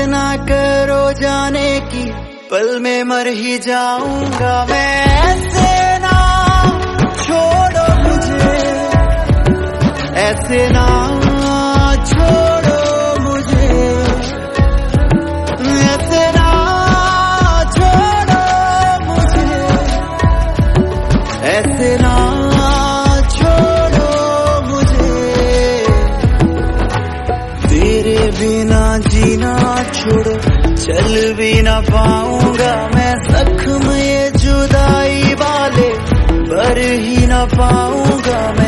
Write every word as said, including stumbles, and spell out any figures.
ना करो जाने की, पल में मर ही जाऊंगा मैं। ऐसे ना छोड़ो मुझे, ऐसे ना छोड़ो मुझे, ऐसे ना छोड़ो मुझे, ऐसे ना छोड़ो मुझे। तेरे बिना जीना छोड़ो, चल भी ना पाऊंगा मैं। जख्म ये जुदाई वाले भर ही ना पाऊंगा मैं।